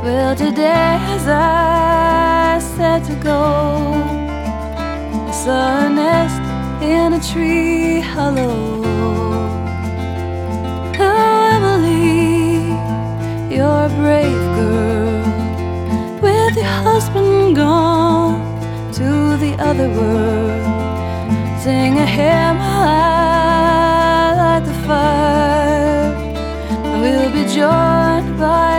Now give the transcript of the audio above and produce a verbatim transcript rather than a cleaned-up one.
Well, today as I set to go, I saw a nest in a tree hollow. Oh, Emily, you're a brave girl, with your husband gone to the other world. Sing a hymn while I light the fire. We'll be joined by